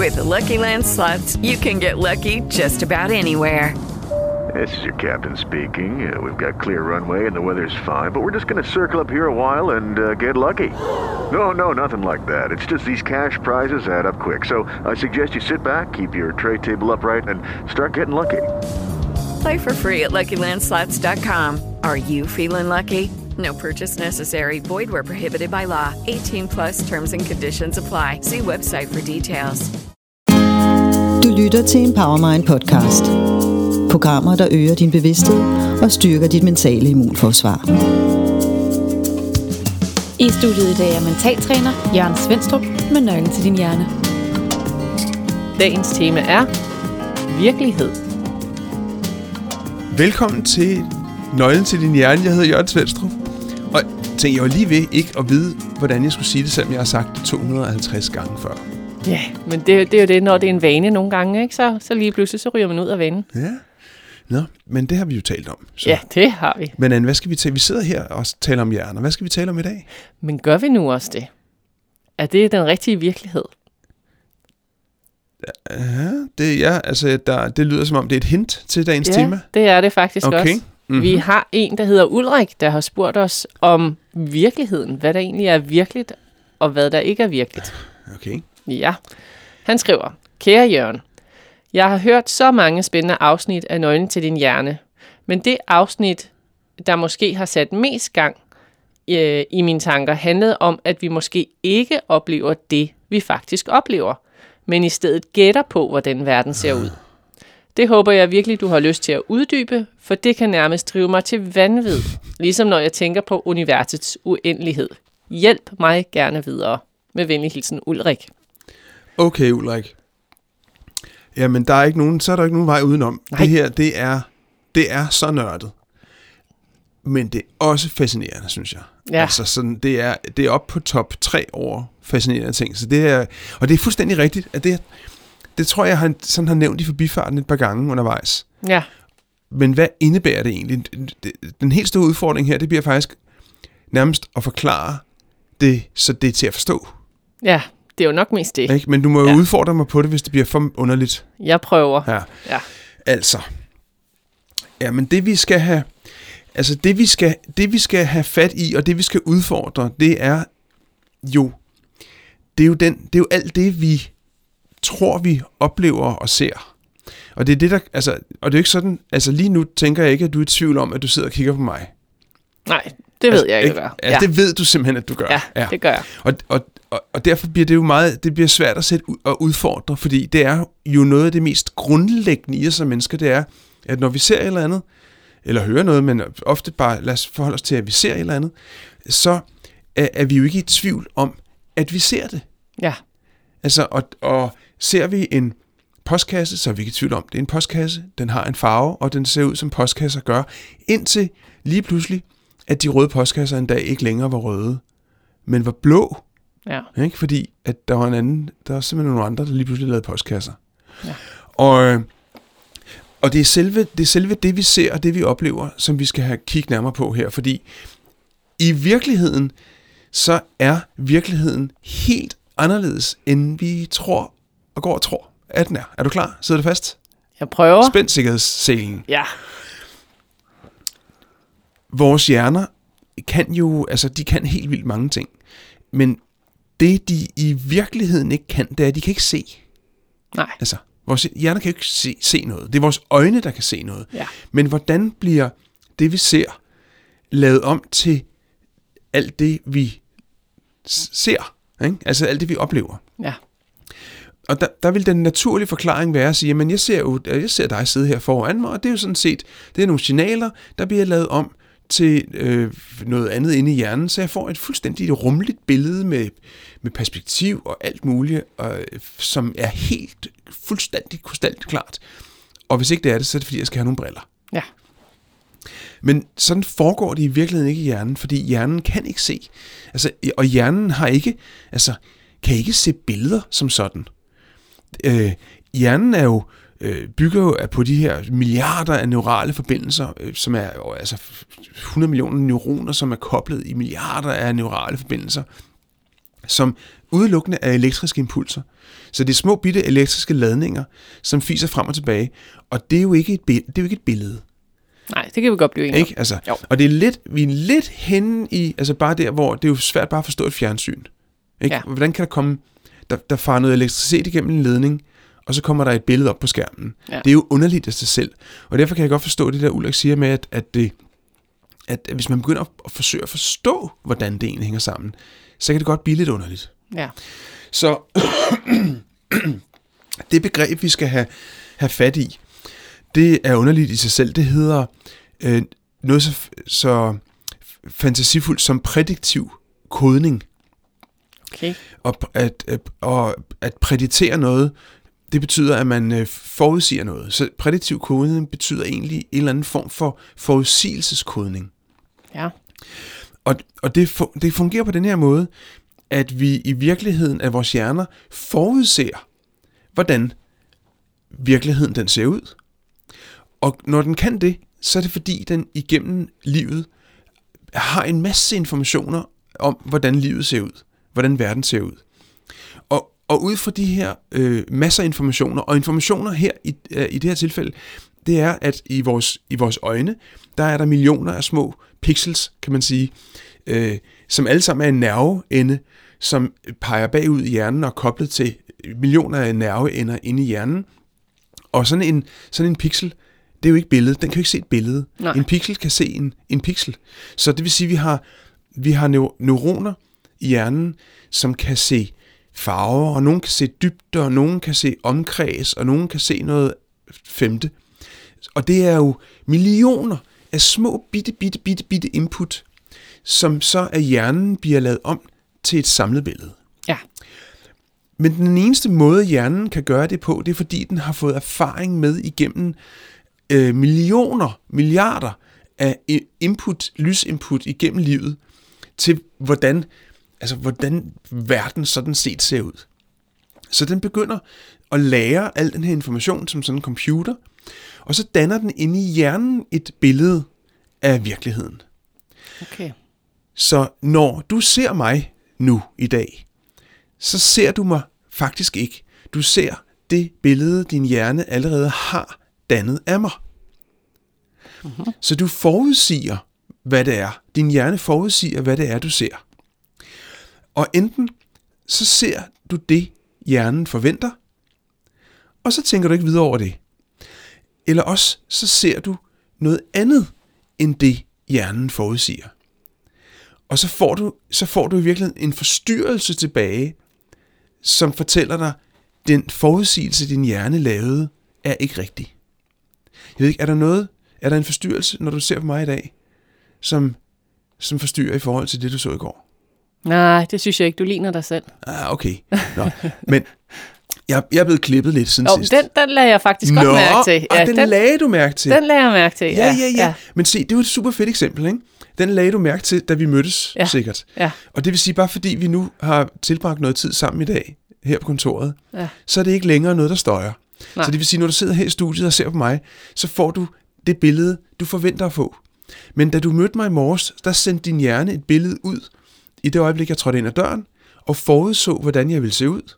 With the Lucky Land Slots, you can get lucky just about anywhere. This is your captain speaking. We've got clear runway and the weather's fine, but we're just going to circle up here a while and get lucky. No, nothing like that. It's just these cash prizes add up quick. So I suggest you sit back, keep your tray table upright, and start getting lucky. Play for free at LuckyLandSlots.com. Are you feeling lucky? No purchase necessary. Void where prohibited by law. 18 plus terms and conditions apply. See website for details. Du lytter til en Powermind podcast. Programmer, der øger din bevidsthed og styrker dit mentale immunforsvar. I studiet i dag er mentaltræner Jørgen Svendstrup med nøglen til din hjerne. Dagens tema er virkelighed. Velkommen til Nøglen til din hjerne. Jeg hedder Jørgen Svendstrup. Og jeg var lige ved ikke at vide, hvordan jeg skulle sige det, selvom jeg har sagt det 250 gange før. Ja, men det er jo det, når det er en vane nogle gange, ikke? Så lige pludselig så ryger man ud af vanen. Ja, nå, men det har vi jo talt om. Så. Ja, det har vi. Men Anne, hvad skal vi tale? Vi sidder her og taler om hjerner. Hvad skal vi tale om i dag? Men gør vi nu også det? Er det den rigtige virkelighed? Ja, det lyder som om det er et hint til dagens tema. Det er det faktisk okay. også. Mm-hmm. Vi har en, der hedder Ulrik, der har spurgt os om virkeligheden. Hvad der egentlig er virkeligt, og hvad der ikke er virkeligt. Okay. Ja. Han skriver, kære Jørgen, jeg har hørt så mange spændende afsnit af Nøglen til din hjerne, men det afsnit, der måske har sat mest gang i mine tanker, handlede om, at vi måske ikke oplever det, vi faktisk oplever, men i stedet gætter på, hvordan verden ser ud. Det håber jeg virkelig, du har lyst til at uddybe, for det kan nærmest drive mig til vanvid, ligesom når jeg tænker på universets uendelighed. Hjælp mig gerne videre. Med venlig hilsen, Ulrik. Okay, Ulrik. Jamen, så er der ikke nogen vej udenom. Nej. Det her, det er så nørdet. Men det er også fascinerende, synes jeg. Ja. Altså, sådan, det er op på top 3 over fascinerende ting. Så det er, og det er fuldstændig rigtigt, at det tror jeg, har nævnt i forbifarten et par gange undervejs. Ja. Men hvad indebærer det egentlig? Den helt store udfordring her, det bliver faktisk nærmest at forklare det, så det er til at forstå. Ja, det er jo nok mest det. Ikke? Men du må jo udfordre mig på det, hvis det bliver for underligt. Jeg prøver. Ja. Altså. Ja, men det vi skal have... Altså, det vi skal have fat i, og det vi skal udfordre, det er jo alt det, vi tror, vi oplever og ser. Og det er det, der... Altså, og det er jo ikke sådan... Altså, lige nu tænker jeg ikke, at du er i tvivl om, at du sidder og kigger på mig. Nej, det ved jeg ikke, gør. Ja, det ved du simpelthen, at du gør. Ja, det gør jeg. Og derfor bliver det jo det bliver svært at sætte og udfordre, fordi det er jo noget af det mest grundlæggende i os som mennesker, det er, at når vi ser et eller andet, eller hører noget, men ofte bare lad os forholde os til, at vi ser et eller andet, så er vi jo ikke i tvivl om, at vi ser det. Ja. Altså, og ser vi en postkasse, så er vi ikke i tvivl om, det er en postkasse, den har en farve, og den ser ud som postkasser gør, indtil lige pludselig, at de røde postkasser en dag ikke længere var røde, men var blå. Ja. Ikke? Fordi at der var simpelthen nogle andre, der lige pludselig lavede postkasser. Ja. Og det er selve det, vi ser og det, vi oplever, som vi skal have kigget nærmere på her. Fordi i virkeligheden, så er virkeligheden helt anderledes, end vi tror og går og tror, at den er. Er du klar? Sidder du fast? Jeg prøver. Spænd sikkerhedsselen. Ja. Vores hjerner kan jo, altså de kan helt vildt mange ting. Men det, de i virkeligheden ikke kan, det er, at de kan ikke se. Nej. Altså, vores hjerner kan jo ikke se noget. Det er vores øjne, der kan se noget. Ja. Men hvordan bliver det, vi ser, lavet om til alt det, vi ser? Ikke? Altså alt det, vi oplever. Ja. Og der vil den naturlige forklaring være at sige, jamen jeg ser dig sidde her foran mig, og det er jo sådan set, det er nogle signaler, der bliver lavet om til noget andet inde i hjernen, så jeg får et fuldstændig rummeligt billede med perspektiv og alt muligt, som er helt fuldstændig krystalklart. Og hvis ikke det er det, så er det fordi, jeg skal have nogle briller. Ja. Men sådan foregår det i virkeligheden ikke i hjernen, fordi hjernen kan ikke se. Altså, og hjernen kan ikke se billeder som sådan. Hjernen er jo bygger jo på de her milliarder af neurale forbindelser, som er altså 100 millioner neuroner, som er koblet i milliarder af neurale forbindelser, som udelukkende af elektriske impulser. Så det er små bitte elektriske ladninger, som fiser frem og tilbage. Og det er jo ikke et billede. Nej, det kan vi godt blive enige om. Ikke? Altså, og det er vi er lidt henne i, altså bare der, hvor det er jo svært bare at forstå et fjernsyn. Ikke? Ja. Hvordan kan der komme, der farer noget elektricitet igennem en ledning, og så kommer der et billede op på skærmen. Ja. Det er jo underligt af sig selv. Og derfor kan jeg godt forstå det der, Ulrik siger med, at hvis man begynder at forsøge at forstå, hvordan det egentlig hænger sammen, så kan det godt blive lidt underligt. Ja. Så det begreb, vi skal have fat i, det er underligt i sig selv. Det hedder noget så fantasifuldt som prædiktiv kodning. Okay. Og at præditere noget, det betyder, at man forudsiger noget. Så prædiktiv kodning betyder egentlig en eller anden form for forudsigelseskodning. Ja. Og det fungerer på den her måde, at vi i virkeligheden af vores hjerner forudser, hvordan virkeligheden den ser ud. Og når den kan det, så er det fordi, den igennem livet har en masse informationer om, hvordan livet ser ud, hvordan verden ser ud. Og ud fra de her masser af informationer, og informationer her i det her tilfælde, det er, at i vores øjne, der er der millioner af små pixels, kan man sige, som alle sammen er en nerveende, som peger bagud i hjernen og er koblet til millioner af nerveender inde i hjernen. Og sådan en pixel, det er jo ikke billedet. Den kan jo ikke se et billede. Nej. En pixel kan se en pixel. Så det vil sige, at vi har neuroner i hjernen, som kan se farver, og nogen kan se dybde, og nogen kan se omkreds, og nogen kan se noget femte. Og det er jo millioner af små bitte input, som så af hjernen bliver lavet om til et samlet billede. Ja. Men den eneste måde, hjernen kan gøre det på, det er fordi, den har fået erfaring med igennem milliarder af lysinput igennem livet, til hvordan verden sådan set ser ud. Så den begynder at lære al den her information som sådan en computer, og så danner den inde i hjernen et billede af virkeligheden. Okay. Så når du ser mig nu i dag, så ser du mig faktisk ikke. Du ser det billede, din hjerne allerede har dannet af mig. Mm-hmm. Så du forudsiger, hvad det er. Din hjerne forudsiger, hvad det er, du ser. Og enten så ser du det, hjernen forventer, og så tænker du ikke videre over det. Eller også så ser du noget andet, end det, hjernen forudsiger. Og så får du i virkeligheden en forstyrrelse tilbage, som fortæller dig, den forudsigelse, din hjerne lavede, er ikke rigtig. Jeg ved ikke, er der en forstyrrelse, når du ser på mig i dag, som forstyrrer i forhold til det, du så i går? Nej, det synes jeg ikke. Du ligner dig selv. Okay. Nå. Men jeg er blevet klippet lidt siden sidst. Den lagde jeg faktisk godt mærke til. Ja, den lagde du mærke til. Den lagde jeg mærke til, ja. Men se, det var et super fedt eksempel, ikke? Den lagde du mærke til, da vi mødtes, sikkert. Ja. Og det vil sige, bare fordi vi nu har tilbragt noget tid sammen i dag, her på kontoret, så er det ikke længere noget, der støjer. Nej. Så det vil sige, når du sidder her i studiet og ser på mig, så får du det billede, du forventer at få. Men da du mødte mig i morges, der sendte din hjerne et billede ud, i det øjeblik, jeg trådte ind ad døren, og forudså, hvordan jeg ville se ud.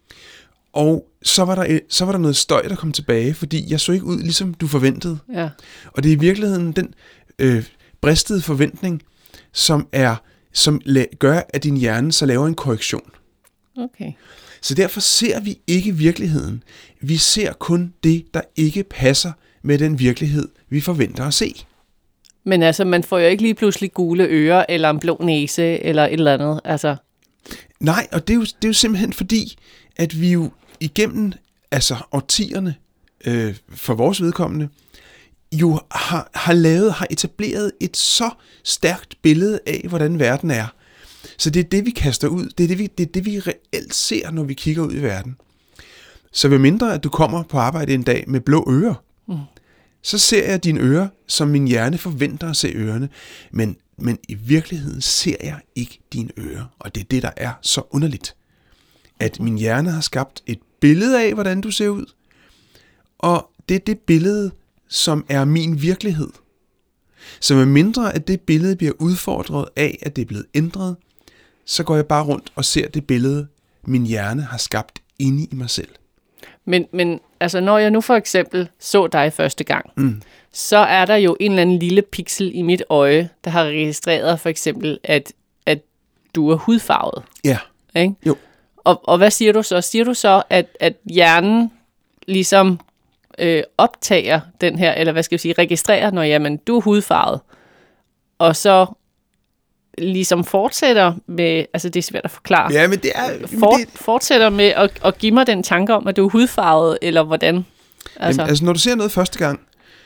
Og så var der noget støj, der kom tilbage, fordi jeg så ikke ud, ligesom du forventede. Ja. Og det er i virkeligheden den bristede forventning, som gør, at din hjerne så laver en korrektion. Okay. Så derfor ser vi ikke virkeligheden. Vi ser kun det, der ikke passer med den virkelighed, vi forventer at se. Men altså, man får jo ikke lige pludselig gule ører, eller en blå næse, eller et eller andet, altså. Nej, og det er jo simpelthen fordi, at vi jo igennem årtierne, for vores vedkommende, jo har etableret et så stærkt billede af, hvordan verden er. Så det er det, vi kaster ud. Det er det, vi reelt ser, når vi kigger ud i verden. Så ved mindre, at du kommer på arbejde en dag med blå ører, så ser jeg dine ører, som min hjerne forventer at se ørerne. Men i virkeligheden ser jeg ikke dine ører. Og det er det, der er så underligt. At min hjerne har skabt et billede af, hvordan du ser ud. Og det er det billede, som er min virkelighed. Så med mindre, at det billede bliver udfordret af, at det er blevet ændret, så går jeg bare rundt og ser det billede, min hjerne har skabt inde i mig selv. Men altså, når jeg nu for eksempel så dig første gang, så er der jo en eller anden lille pixel i mit øje, der har registreret for eksempel, at du er hudfarvet. Ja. Ikke? Jo. Og hvad siger du så? Siger du så, at hjernen ligesom optager den her, eller hvad skal jeg sige, registrerer, når jamen, du er hudfarvet, og så ligesom fortsætter med, altså det er svært at forklare. Ja, men det er... Fortsætter med at give mig den tanke om, at du er hudfarvet, eller hvordan? Altså når du ser noget første gang,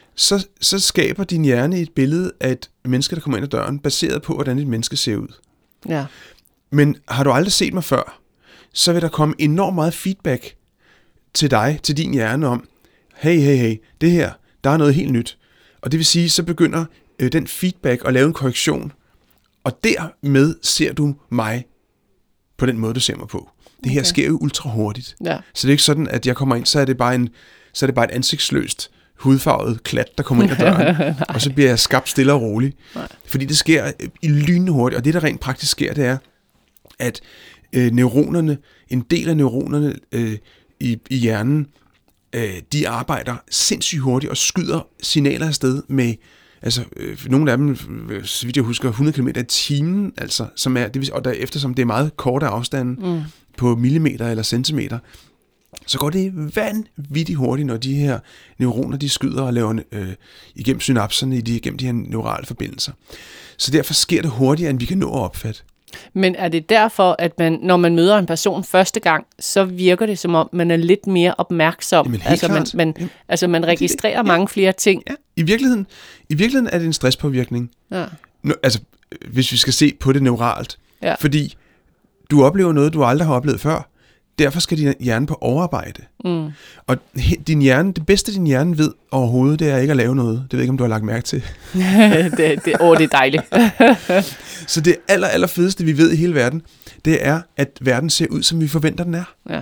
så skaber din hjerne et billede af et menneske, der kommer ind ad døren, baseret på, hvordan et menneske ser ud. Ja. Men har du aldrig set mig før, så vil der komme enormt meget feedback til dig, til din hjerne om, hey, det her, der er noget helt nyt. Og det vil sige, så begynder den feedback at lave en korrektion, og dermed ser du mig på den måde, du ser mig på. Det her sker jo ultra hurtigt. Ja. Så det er ikke sådan, at jeg kommer ind, så er det bare et ansigtsløst, hudfarvet klat, der kommer ind ad døren, og så bliver jeg skabt stille og roligt. Nej. Fordi det sker i lynende hurtigt, og det, der rent praktisk sker, det er, at neuronerne, en del af neuronerne i hjernen, de arbejder sindssygt hurtigt og skyder signaler afsted med, altså nogle af dem, så vidt jeg husker, 100 km i timen, altså, som er, og der, eftersom det er meget korte afstande på millimeter eller centimeter, så går det vanvittigt hurtigt, når de her neuroner, de skyder og laver igennem synapserne, igennem de her neurale forbindelser. Så derfor sker det hurtigere, end vi kan nå at opfatte. Men er det derfor, at når man møder en person første gang, så virker det som om, man er lidt mere opmærksom? Jamen, altså man registrerer mange flere ting. Ja. I virkeligheden er det en stresspåvirkning. Ja. Altså, hvis vi skal se på det neuralt. Ja. Fordi du oplever noget, du aldrig har oplevet før. Derfor skal din hjerne på overarbejde. Og din hjerne, det bedste din hjerne ved overhovedet, det er ikke at lave noget. Det ved jeg ikke, om du har lagt mærke til. det er dejligt. Så det aller fedeste, vi ved i hele verden, det er, at verden ser ud, som vi forventer, den er. Ja.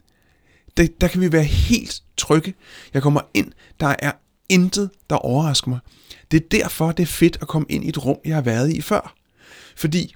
Der kan vi være helt trygge. Jeg kommer ind, der er intet, der overrasker mig. Det er derfor, det er fedt at komme ind i et rum, jeg har været i før. Fordi,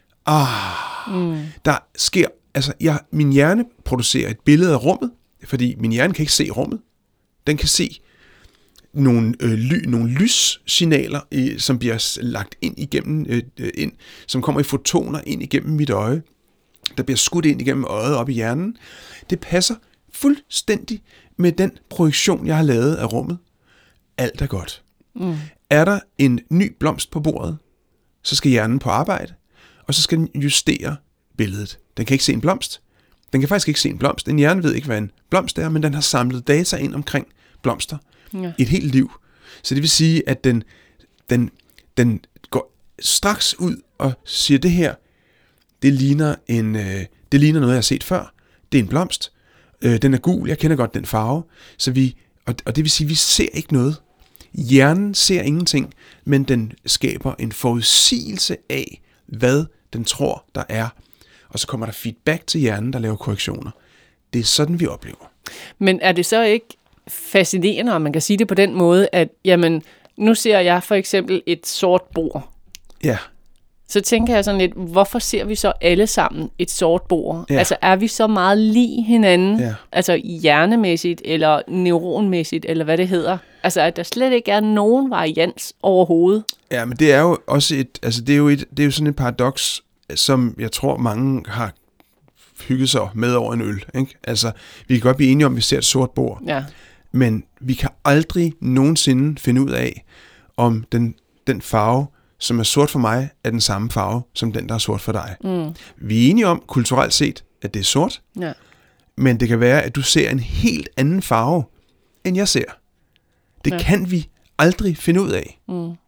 der sker... Altså, min hjerne producerer et billede af rummet, fordi min hjerne kan ikke se rummet. Den kan se nogle lyssignaler, som bliver lagt ind igennem, som kommer i fotoner ind igennem mit øje, der bliver skudt ind igennem øjet op i hjernen. Det passer fuldstændig med den projektion, jeg har lavet af rummet. Alt er godt. Er der en ny blomst på bordet, så skal hjernen på arbejde, og så skal den justere billedet. Den kan ikke se en blomst. Den kan faktisk ikke se en blomst. En hjerne ved ikke, hvad en blomst er, men den har samlet data ind omkring blomster i et helt liv. Så det vil sige, at den går straks ud og siger, det her, det ligner noget, jeg har set før. Det er en blomst. Den er gul. Jeg kender godt den farve. Så og det vil sige, at vi ser ikke noget. Hjernen ser ingenting, men den skaber en forudsigelse af, hvad den tror, der er. Og så kommer der feedback til hjernen, der laver korrektioner. Det er sådan, vi oplever. Men er det så ikke fascinerende, om man kan sige det på den måde, at jamen, nu ser jeg for eksempel et sort bord. Ja. Så tænker jeg sådan lidt, hvorfor ser vi så alle sammen et sort bord? Ja. Altså er vi så meget lig hinanden, altså hjernemæssigt eller neuronmæssigt, eller hvad det hedder? Altså at der slet ikke er nogen varians overhovedet. Ja, men det er jo også det er jo sådan et paradoks, som jeg tror mange har hygget sig med over en øl. Ikke? Altså, vi kan godt blive enige om, at vi ser et sort bord, men vi kan aldrig nogensinde finde ud af, om den farve, som er sort for mig, er den samme farve, som den, der er sort for dig. Vi er enige om, kulturelt set, at det er sort, men det kan være, at du ser en helt anden farve, end jeg ser. Det kan vi aldrig finde ud af.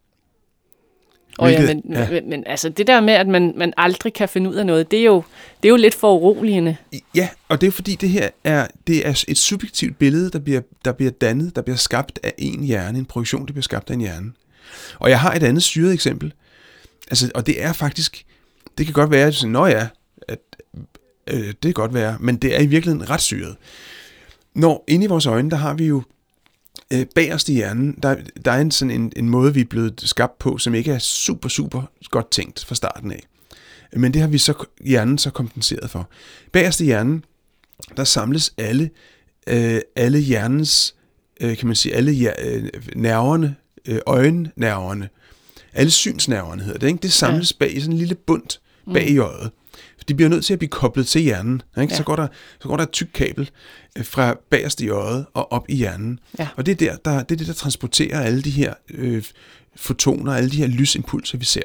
Men altså det der med, at man aldrig kan finde ud af noget, det er jo lidt for uroligende. Ja, og det er fordi det er et subjektivt billede, der bliver dannet, der bliver skabt af en hjerne, en projektion, der bliver skabt af en hjerne. Og jeg har et andet syret eksempel. Altså, og det er faktisk, det kan godt være, at det kan godt være, men det er i virkeligheden ret syret. Når inde i vores øjne, der har vi jo bagerst i hjernen, der er en måde, vi er blevet skabt på, som ikke er super, super godt tænkt fra starten af. Men det har vi så hjernen så kompenseret for. Bagerst i hjernen, der samles alle hjernens, kan man sige, alle nerverne, øjennerverne, alle synsnerverne hedder det, ikke? Det samles bag i sådan en lille bund bag i øjet. De bliver nødt til at blive koblet til hjernen. Ikke? Ja. Så går der et tykt kabel fra bagerst i øjet og op i hjernen. Ja. Og det er det, der transporterer alle de her fotoner, alle de her lysimpulser, vi ser.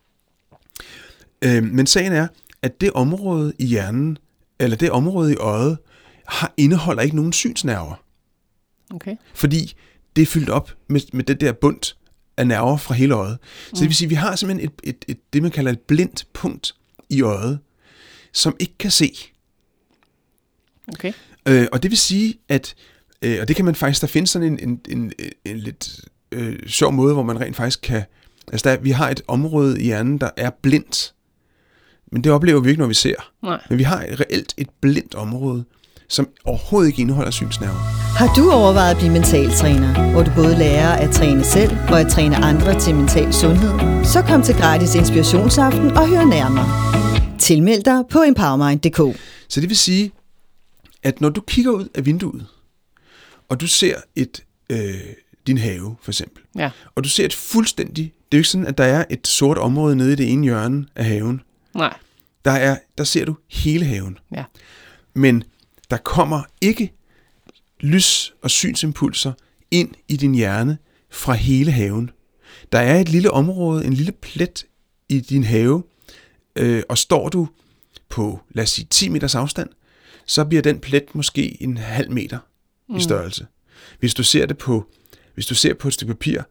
Men sagen er, at det område i hjernen, eller det område i øjet, indeholder ikke nogen synsnerver. Okay. Fordi det er fyldt op med det der bund af nerver fra hele øjet. Så det vil sige, at vi har simpelthen det, man kalder et blindt punkt i øjet, som ikke kan se. Okay. Og det vil sige, at og det kan man faktisk, der findes sådan en lidt sjov måde, hvor man rent faktisk kan, altså vi har et område i hjernen, der er blindt, men det oplever vi ikke, når vi ser. Nej. Men vi har reelt et blindt område, som overhovedet ikke indeholder synsnerver. Har du overvejet at blive mentaltræner, hvor du både lærer at træne selv og at træne andre til mental sundhed? Så kom til gratis inspirationsaften og hør nærmere. Tilmeld dig på empowermind.dk. Så det vil sige, at når du kigger ud af vinduet, og du ser din have for eksempel, og du ser et fuldstændig, det er jo ikke sådan, at der er et sort område nede i det ene hjørne af haven. Nej. Der ser du hele haven. Ja. Men der kommer ikke lys- og synsimpulser ind i din hjerne fra hele haven. Der er et lille område, en lille plet i din have, og står du på, lad os sige, 10 meters afstand, så bliver den plet måske en halv meter i størrelse. Hvis du ser på et stykke papir,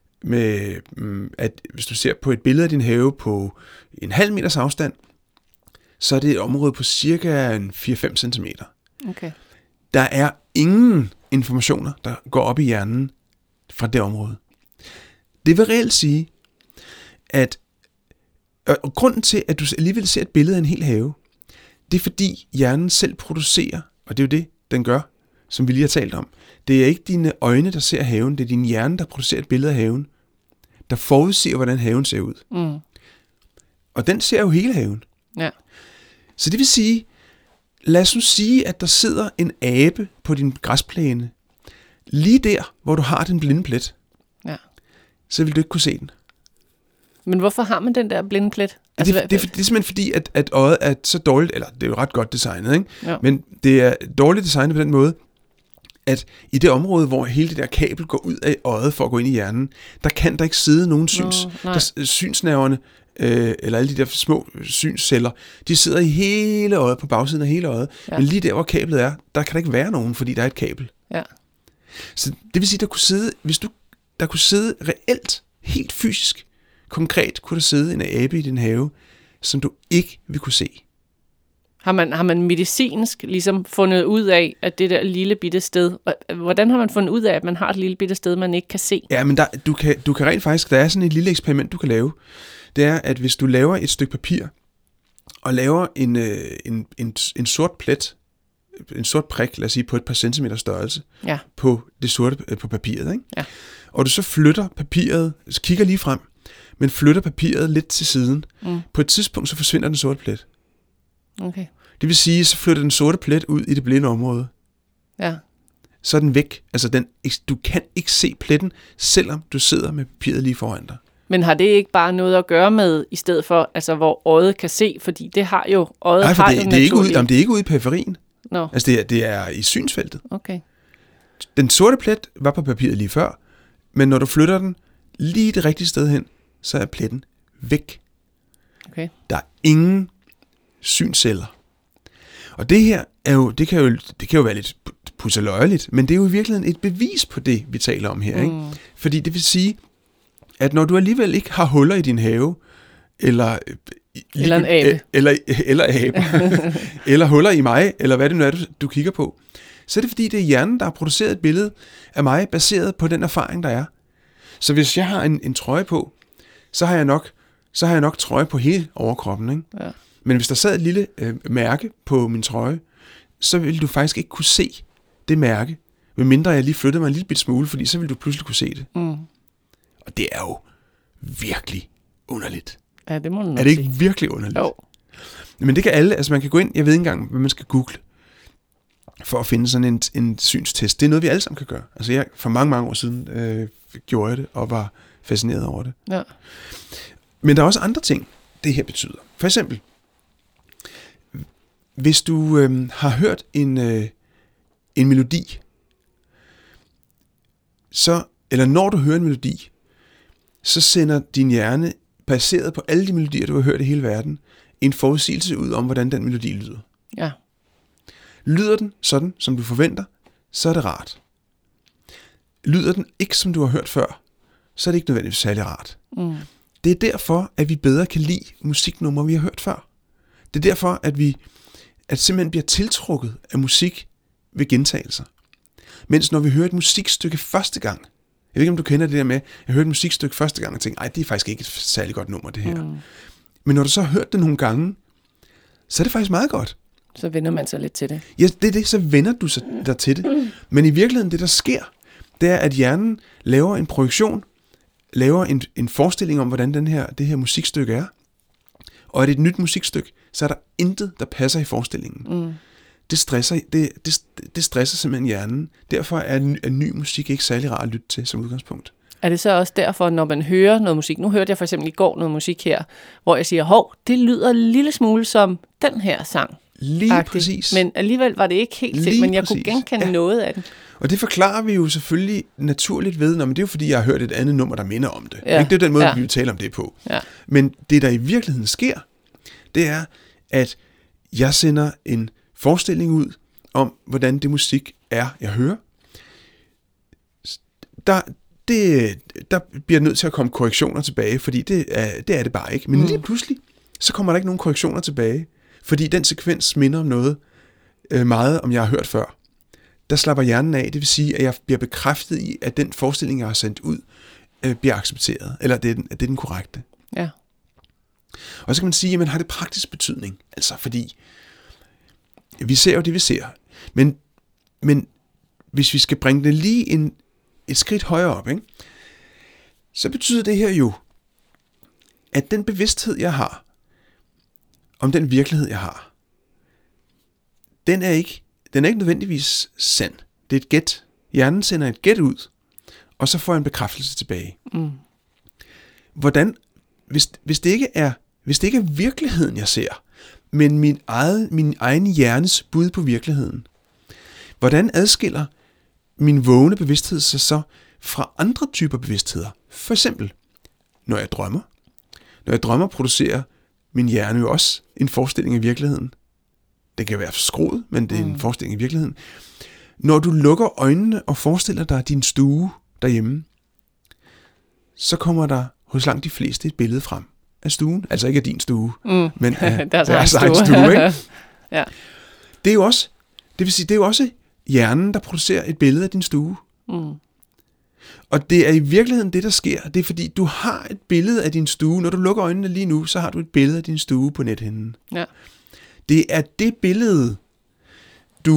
hvis du ser på et billede af din have på en halv meters afstand, så er det et område på cirka 4-5 centimeter. Okay. Der er ingen informationer, der går op i hjernen fra det område. Det vil reelt sige, at og grunden til, at du alligevel ser et billede af en hel have, det er fordi hjernen selv producerer, og det er jo det, den gør, som vi lige har talt om. Det er ikke dine øjne, der ser haven, det er din hjerne, der producerer et billede af haven, der forudser, hvordan haven ser ud. Mm. Og den ser jo hele haven. Ja. Så det vil sige, lad os nu sige, at der sidder en abe på din græsplæne, lige der, hvor du har den blinde plet. Ja. Så vil du ikke kunne se den. Men hvorfor har man den der blinde plet? Altså, det er simpelthen fordi, at øjet er så dårligt, eller det er jo ret godt designet, ikke? Ja. Men det er dårligt designet på den måde, at i det område, hvor hele det der kabel går ud af øjet for at gå ind i hjernen, der kan der ikke sidde nogen synsnerverne, eller alle de der små synsceller, de sidder i hele øjet, på bagsiden af hele øjet, men lige der, hvor kablet er, der kan der ikke være nogen, fordi der er et kabel. Ja. Så det vil sige, der kunne sidde reelt, helt fysisk, konkret kunne der sidde en abe i din have, som du ikke vil kunne se. Har man medicinsk ligesom fundet ud af, at det der lille bitte sted, hvordan har man fundet ud af, at man har et lille bitte sted, man ikke kan se? Ja, men du kan rent faktisk, der er sådan et lille eksperiment, du kan lave. Det er, at hvis du laver et stykke papir, og laver en sort plet, en sort prik, lad os sige, på et par centimeter størrelse, på det sorte på papiret, ikke? Ja. Og du så flytter papiret, kigger lige frem, men flytter papiret lidt til siden. På et tidspunkt, så forsvinder den sorte plet. Okay. Det vil sige, så flytter den sorte plet ud i det blinde område. Ja. Så er den væk. Altså, du kan ikke se pletten, selvom du sidder med papiret lige foran dig. Men har det ikke bare noget at gøre med, i stedet for, altså, hvor øjet kan se? Fordi det har jo øjet. Nej, for det er ikke ude i periferien. No. Altså, det er i synsfeltet. Okay. Den sorte plet var på papiret lige før, men når du flytter den lige det rigtige sted hen, så er pletten væk. Okay. Der er ingen synsceller. Og det her det kan jo være lidt pusseløjeligt, men det er jo i virkeligheden et bevis på det, vi taler om her. Ikke? Fordi det vil sige, at når du alligevel ikke har huller i din have, eller en abe, eller abe, eller huller i mig, eller hvad det nu er, du kigger på, så er det fordi, det er hjernen, der har produceret et billede af mig, baseret på den erfaring, der er. Så hvis jeg har en trøje på, så har jeg nok trøje på hele overkroppen, ikke? Ja. Men hvis der sad et lille mærke på min trøje, så ville du faktisk ikke kunne se det mærke, medmindre jeg lige flyttede mig en lille bit smule, fordi så ville du pludselig kunne se det. Og det er jo virkelig underligt. Ja, det må du nok Er det ikke sige. virkelig underligt? Jo. Men det kan alle, altså man kan gå ind, jeg ved ikke engang, hvad man skal google, for at finde sådan en synstest. Det er noget, vi alle sammen kan gøre. Altså jeg, for mange år siden, gjorde jeg det, og var fascineret over det. Ja. Men der er også andre ting, det her betyder. For eksempel, hvis du har hørt en melodi, eller når du hører en melodi, så sender din hjerne, baseret på alle de melodier, du har hørt i hele verden, en forudsigelse ud om, hvordan den melodi lyder. Ja. Lyder den sådan, som du forventer, så er det rart. Lyder den ikke, som du har hørt før, så er det ikke nødvendigvis særlig rart. Mm. Det er derfor, at vi bedre kan lide musiknumre, vi har hørt før. Det er derfor, at simpelthen bliver tiltrukket af musik ved gentagelser. Mens når vi hører et musikstykke første gang, jeg ved ikke, om du kender det der med, jeg hørte et musikstykke første gang og tænkte, ej, det er faktisk ikke et særlig godt nummer, det her. Mm. Men når du så har hørt det nogle gange, så er det faktisk meget godt. Så vender man sig lidt til det. Ja, det er det, så vender du sig der til det. Men i virkeligheden, det der sker, det er, at hjernen laver en projektion, laver en forestilling om, hvordan det her musikstykke er. Og er det et nyt musikstykke, så er der intet, der passer i forestillingen. Mm. Det stresser simpelthen hjernen. Derfor er ny musik ikke særlig rar at lytte til som udgangspunkt. Er det så også derfor, når man hører noget musik, nu hørte jeg for eksempel i går noget musik her, hvor jeg siger, hov, det lyder en lille smule som den her sang. Lige præcis. Men alligevel var det ikke helt til, men jeg kunne genkende noget af den. Og det forklarer vi jo selvfølgelig naturligt ved, men det er jo fordi, jeg har hørt et andet nummer, der minder om det. Ja. Det er den måde, vi vil tale om det på. Ja. Men det, der i virkeligheden sker, det er, at jeg sender en forestilling ud om, hvordan det musik er, jeg hører. Der bliver nødt til at komme korrektioner tilbage, fordi det er det bare ikke. Men lige pludselig, så kommer der ikke nogen korrektioner tilbage, fordi den sekvens minder om noget meget, om jeg har hørt før. Der slapper hjernen af, det vil sige, at jeg bliver bekræftet i, at den forestilling, jeg har sendt ud, bliver accepteret, eller det er den korrekte. Ja. Og så kan man sige, jamen har det praktisk betydning? Altså fordi, vi ser jo det, vi ser. Men hvis vi skal bringe det lige et skridt højere op, ikke? Så betyder det her jo, at den bevidsthed, jeg har, om den virkelighed, jeg har, den er ikke nødvendigvis sand. Det er et gæt. Hjernen sender et gæt ud, og så får jeg en bekræftelse tilbage. Mm. Hvordan, hvis det ikke er virkeligheden, jeg ser, men min egen hjernes bud på virkeligheden, hvordan adskiller min vågne bevidsthed sig så fra andre typer bevidstheder? For eksempel, når jeg drømmer. Når jeg drømmer, producerer min hjerne jo også en forestilling af virkeligheden. Det kan være forskruet, men det er en forestilling af virkeligheden. Når du lukker øjnene og forestiller dig din stue derhjemme, så kommer der hos langt de fleste et billede frem af stuen. Altså ikke af din stue, men af deres egen stue. Ikke? Ja. Det er jo også, det vil sige, det er jo også hjernen, der producerer et billede af din stue. Mm. Og det er i virkeligheden det, der sker. Det er fordi, du har et billede af din stue. Når du lukker øjnene lige nu, så har du et billede af din stue på nethinden. Ja. Det er det billede, du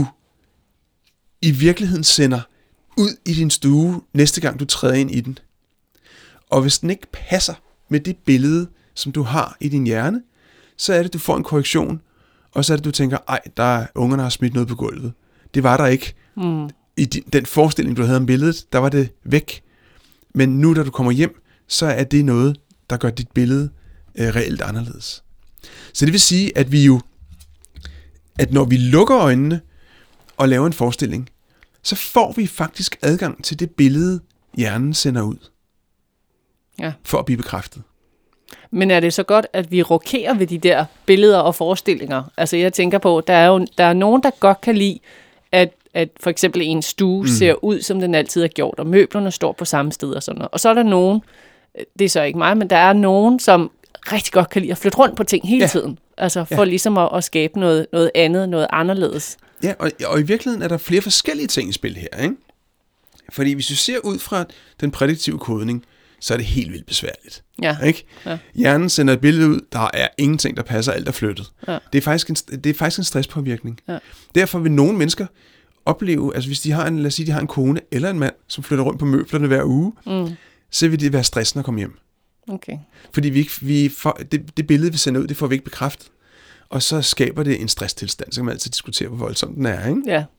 i virkeligheden sender ud i din stue, næste gang du træder ind i den. Og hvis den ikke passer med det billede, som du har i din hjerne, så er det, du får en korrektion, og så er det, du tænker, ungerne har smidt noget på gulvet. Det var der ikke. Mm. I den forestilling, du havde om billedet, der var det væk. Men nu, da du kommer hjem, så er det noget, der gør dit billede reelt anderledes. Så det vil sige, at når vi lukker øjnene og laver en forestilling, så får vi faktisk adgang til det billede, hjernen sender ud. Ja. For at blive bekræftet. Men er det så godt, at vi rokerer ved de der billeder og forestillinger? Altså jeg tænker på, der er nogen, der godt kan lide, at for eksempel en stue ser ud, som den altid har gjort, og møblerne står på samme sted og sådan noget. Og så er der nogen, det er så ikke mig, men der er nogen, som rigtig godt kan lide at flytte rundt på ting hele tiden. Altså for ligesom at skabe noget andet, noget anderledes. Ja, og i virkeligheden er der flere forskellige ting i spil her, ikke? Fordi hvis du ser ud fra den prædiktive kodning, så er det helt vildt besværligt. Ja. Ikke? Ja. Hjernen sender et billede ud, der er ingenting, der passer, alt er flyttet. Ja. Det er faktisk en stresspåvirkning. Ja. Derfor vil nogle mennesker opleve, altså hvis de har lad os sige, de har en kone eller en mand, som flytter rundt på møblerne hver uge, så vil det være stressende at komme hjem. Okay. Fordi det billede, vi sender ud, det får vi ikke bekræftet. Og så skaber det en stresstilstand, så kan man altid diskutere, hvor voldsomt den er, ikke? Ja.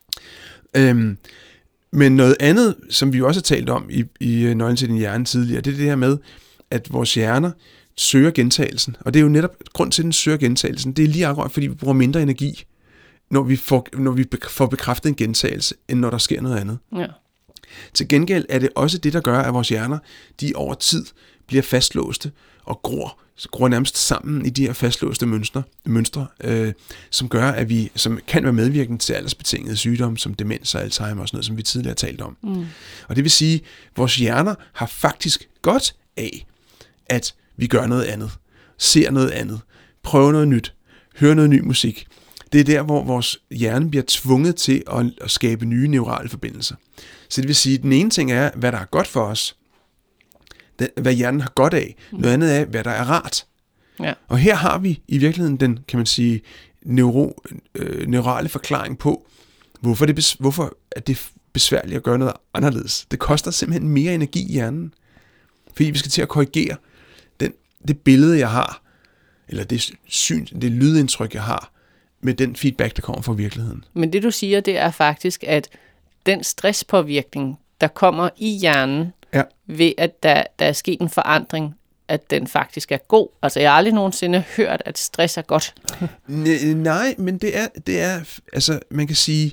Men noget andet, som vi jo også har talt om i Nøglen til din hjerne tidligere, det er det her med, at vores hjerner søger gentagelsen. Og det er jo netop grund til, at den søger gentagelsen. Det er lige akkurat, fordi vi bruger mindre energi, når vi får bekræftet en gentagelse, end når der sker noget andet. Ja. Til gengæld er det også det, der gør, at vores hjerner, de over tid bliver fastlåste og gror nærmest sammen i de her fastlåste mønstre, som gør, at som kan være medvirkende til aldersbetingede sygdomme, som demens og Alzheimer og sådan noget, som vi tidligere har talt om. Og det vil sige, at vores hjerner har faktisk godt af, at vi gør noget andet, ser noget andet, prøver noget nyt, hører noget ny musik. Det er der, hvor vores hjerne bliver tvunget til at skabe nye neurale forbindelser. Så det vil sige, at den ene ting er, hvad der er godt for os, hvad hjernen har godt af. Noget andet er, hvad der er rart. Ja. Og her har vi i virkeligheden den, kan man sige, neurale forklaring på, hvorfor er det besværligt at gøre noget anderledes. Det koster simpelthen mere energi i hjernen. Fordi vi skal til at korrigere det billede, jeg har, eller det lydindtryk, jeg har, med den feedback, der kommer fra virkeligheden. Men det, du siger, det er faktisk, at den stresspåvirkning, der kommer i hjernen, ved at der er sket en forandring, at den faktisk er god. Altså, jeg har aldrig nogensinde hørt, at stress er godt. Nej, men det er, altså, man kan sige,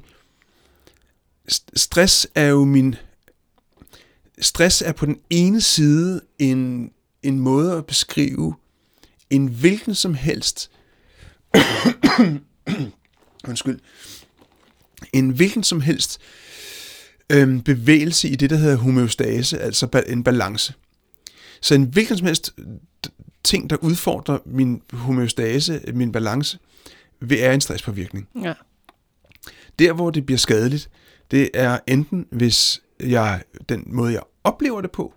stress er på den ene side en måde at beskrive en hvilken som helst bevægelse i det, der hedder homeostase, altså en balance. Så en hvilken som helst ting, der udfordrer min homeostase, min balance, er en stresspåvirkning. Ja. Der, hvor det bliver skadeligt, det er enten, hvis den måde, jeg oplever det på,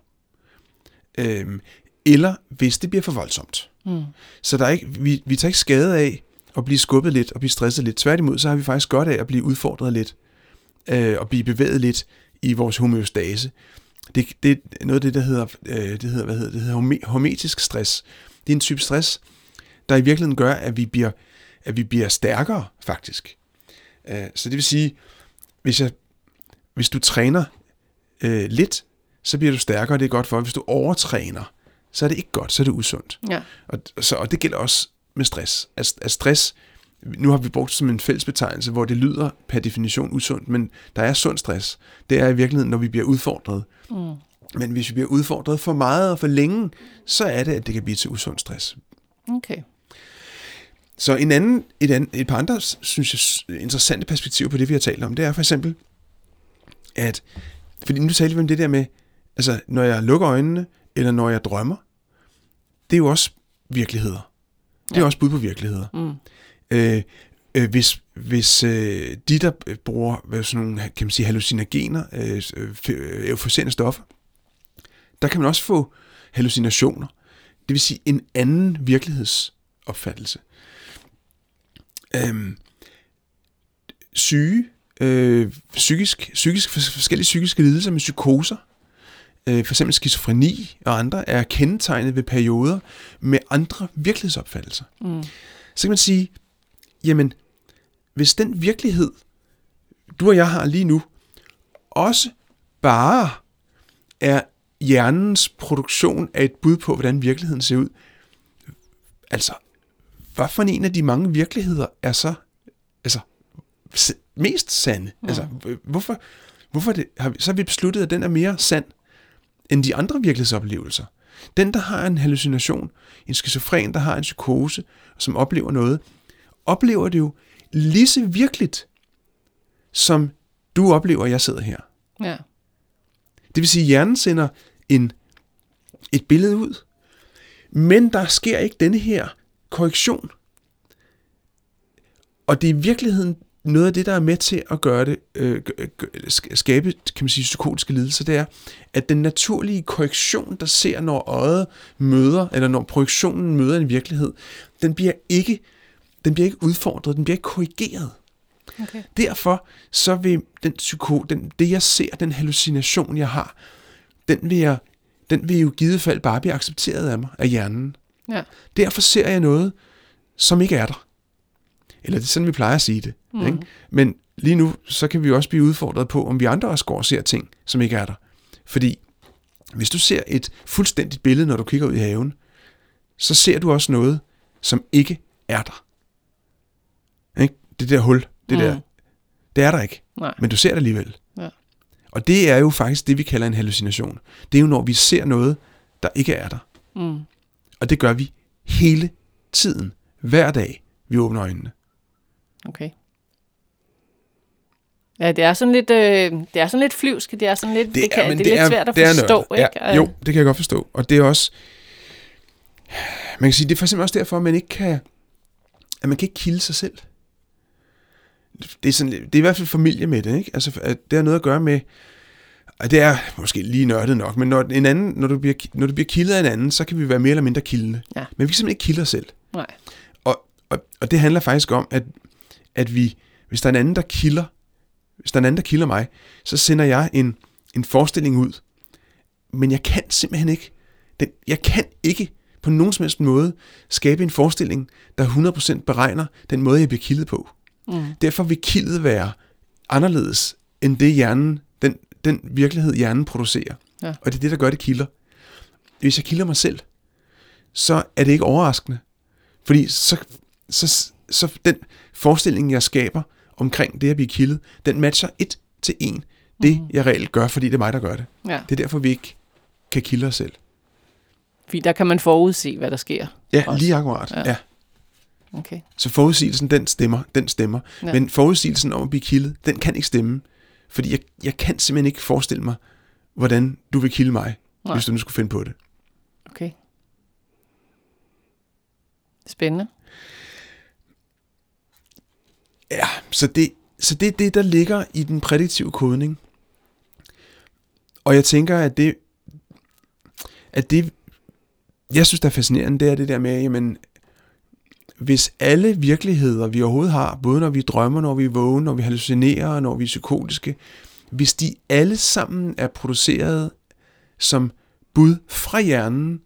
eller hvis det bliver for voldsomt. Så der er ikke, vi tager ikke skade af at blive skubbet lidt og blive stresset lidt. Tværtimod, så har vi faktisk godt af at blive udfordret lidt og blive bevæget lidt i vores homeostase. Det er noget af det, der hedder hormetisk stress. Det er en type stress, der i virkeligheden gør, at vi bliver stærkere, faktisk. Så det vil sige, hvis du træner lidt, så bliver du stærkere, det er godt for. Hvis du overtræner, så er det ikke godt, så er det usundt. Ja. Og det gælder også med stress. At stress, nu har vi brugt det som en fællesbetegnelse, hvor det lyder per definition usundt, men der er sund stress. Det er i virkeligheden, når vi bliver udfordret. Men hvis vi bliver udfordret for meget og for længe, så er det, at det kan blive til usund stress. Okay. Så et par andre, synes jeg, interessante perspektiver på det, vi har talt om, det er for eksempel, at, fordi nu taler vi om det der med, altså når jeg lukker øjnene, eller når jeg drømmer, det er jo også virkeligheder. Det er også bud på virkeligheder. Hvis de, der bruger sådan nogle, kan man sige, hallucinogener, euforiserende stoffer, der kan man også få hallucinationer. Det vil sige en anden virkelighedsopfattelse. Forskellige psykiske lidelser med psykoser, for eksempel skizofreni og andre, er kendetegnet ved perioder med andre virkelighedsopfattelser. Så kan man sige, jamen, hvis den virkelighed, du og jeg har lige nu, også bare er hjernens produktion af et bud på, hvordan virkeligheden ser ud, altså, hvad for en af de mange virkeligheder er så mest sande? Altså, hvorfor så har vi besluttet, at den er mere sand end de andre virkelighedsoplevelser. Den, der har en hallucination, en skizofren, der har en psykose, som oplever noget, oplever det jo lige så virkeligt, som du oplever, at jeg sidder her. Ja. Det vil sige, at hjernen sender et billede ud, men der sker ikke denne her korrektion. Og det er i virkeligheden noget af det, der er med til at gøre det, skabe, kan man sige, psykotiske lidelser, det er, at den naturlige korrektion, der ser, når øjet møder, eller når projektionen møder en virkelighed, den bliver ikke udfordret, den bliver ikke korrigeret. Okay. Derfor så vil det jeg ser, den hallucination, jeg har, den vil jeg den vil jo i givet fald bare blive accepteret af mig, af hjernen. Ja. Derfor ser jeg noget, som ikke er der. Eller det er sådan, vi plejer at sige det. Ikke? Men lige nu, så kan vi også blive udfordret på, om vi andre også går og ser ting, som ikke er der. Fordi hvis du ser et fuldstændigt billede, når du kigger ud i haven, så ser du også noget, som ikke er der. Ikke? Det der hul, det er der ikke. Nej. Men du ser det alligevel. Ja. Og det er jo faktisk det, vi kalder en hallucination. Det er jo, når vi ser noget, der ikke er der. Og det gør vi hele tiden. Hver dag, vi åbner øjnene. Okay. Ja, det er sådan lidt flyvsk. Det er sådan lidt, det er lidt svært at forstå. Ikke? Ja, jo, det kan jeg godt forstå. Og det er også, man kan sige, det er for eksempel også derfor, at man kan ikke kilde sig selv. Det er i hvert fald familie med det, ikke? Altså, at det har noget at gøre med, og det er måske lige nørdet nok, men når du bliver kildet af en anden, så kan vi være mere eller mindre kildende. Ja. Men vi kan simpelthen ikke kilde os selv. Nej. Og det handler faktisk om, at vi, hvis der er en anden, der kilder mig, så sender jeg en forestilling ud. Men jeg kan simpelthen ikke, jeg kan ikke på nogen som helst måde skabe en forestilling, der 100% beregner den måde, jeg bliver kildet på. Derfor vil kildet være anderledes end det hjernen, den virkelighed, hjernen producerer. Ja. Og det er det, der gør det kilder. Hvis jeg kilder mig selv, så er det ikke overraskende. Fordi så den forestilling, jeg skaber omkring det at blive kildet, den matcher 1 til 1 det, jeg reelt gør, fordi det er mig, der gør det. Ja. Det er derfor, vi ikke kan kilde os selv. Fordi der kan man forudse, hvad der sker. Ja, også. Lige akkurat. Ja. Okay. Så forudsigelsen, den stemmer. Ja. Men forudsigelsen om at blive kildet, den kan ikke stemme. Fordi jeg kan simpelthen ikke forestille mig, hvordan du vil kilde mig, hvis du nu skulle finde på det. Okay. Spændende. Ja, så det er det, der ligger i den prædiktive kodning. Og jeg tænker, at det jeg synes, der er fascinerende, det er det der med, jamen, hvis alle virkeligheder, vi overhovedet har, både når vi drømmer, når vi er vågne, når vi hallucinerer, når vi er psykotiske, hvis de alle sammen er produceret som bud fra hjernen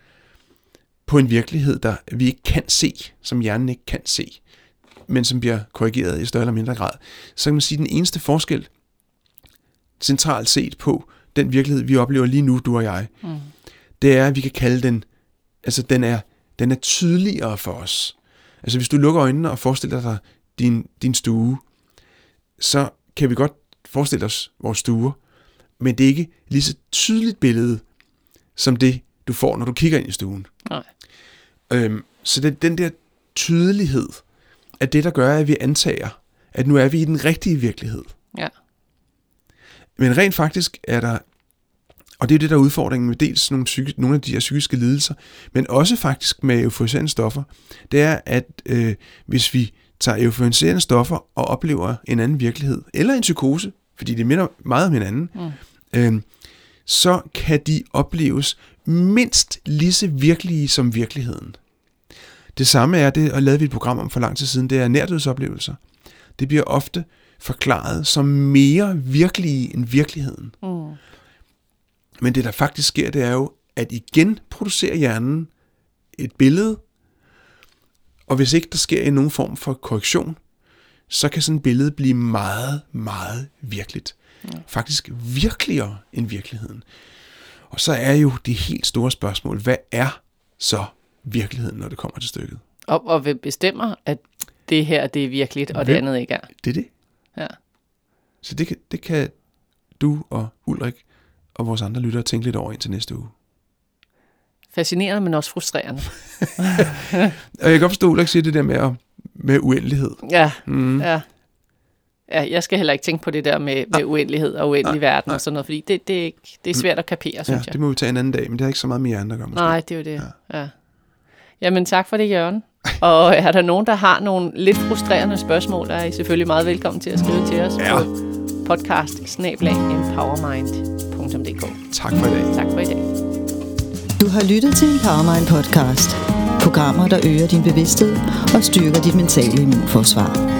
på en virkelighed, der vi ikke kan se, som hjernen ikke kan se, men som bliver korrigeret i større eller mindre grad, så kan man sige, at den eneste forskel centralt set på den virkelighed, vi oplever lige nu, du og jeg, det er, at vi kan kalde den, altså den er tydeligere for os. Altså hvis du lukker øjnene og forestiller dig din stue, så kan vi godt forestille os vores stuer, men det er ikke lige så tydeligt billede, som det, du får, når du kigger ind i stuen. Nej. Så det, den der tydelighed, er det, der gør, at vi antager, at nu er vi i den rigtige virkelighed. Ja. Men rent faktisk er der, og det er det, der er udfordringen med dels nogle af de her psykiske lidelser, men også faktisk med euforiserende stoffer, det er, at hvis vi tager euforiserende stoffer og oplever en anden virkelighed, eller en psykose, fordi det minder meget om hinanden, så kan de opleves mindst lige så virkelige som virkeligheden. Det samme er det, og lavede vi et program om for lang tid siden, det er nærdødsoplevelser. Det bliver ofte forklaret som mere virkelige end virkeligheden. Men det, der faktisk sker, det er jo, at igen producerer hjernen et billede, og hvis ikke der sker nogen form for korrektion, så kan sådan et billede blive meget, meget virkeligt. Faktisk virkeligere end virkeligheden. Og så er jo det helt store spørgsmål, hvad er så virkeligheden, når det kommer til stykket? Og hvem bestemmer, at det her det er virkeligt, og det andet ikke er? Det er det. Ja. Så det kan du og Ulrik og vores andre lyttere tænke lidt over indtil næste uge. Fascinerende, men også frustrerende. Og jeg kan godt forstå, at Ulrik siger det der med uendelighed. Ja, ja, jeg skal heller ikke tænke på det der med uendelighed og uendelig verden og sådan noget, fordi det er svært at kapere, synes jeg. Det må vi tage en anden dag, men det har ikke så meget med hjernen at gøre. Nej, det er jo det. Ja. Jamen tak for det, Jørgen. Og er der nogen, der har nogle lidt frustrerende spørgsmål, er I selvfølgelig meget velkommen til at skrive til os på podcast@empowermind.dk. Tak for i dag. Tak for i dag. Du har lyttet til Empowermind podcast. Programmer, der øger din bevidsthed og styrker dit mentale immunforsvar.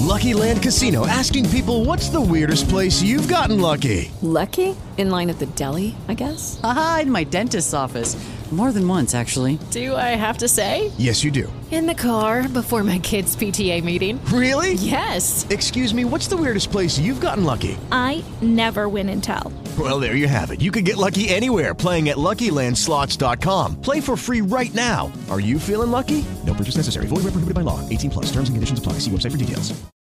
Lucky Land Casino, asking people, what's the weirdest place you've gotten lucky? Lucky? In line at the deli, I guess? Aha, in my dentist's office. More than once, actually. Do I have to say? Yes, you do. In the car before my kids' PTA meeting. Really? Yes. Excuse me, what's the weirdest place you've gotten lucky? I never win and tell. Well, there you have it. You can get lucky anywhere, playing at LuckyLandSlots.com. Play for free right now. Are you feeling lucky? No purchase necessary. Void where prohibited by law. 18+. Terms and conditions apply. See website for details.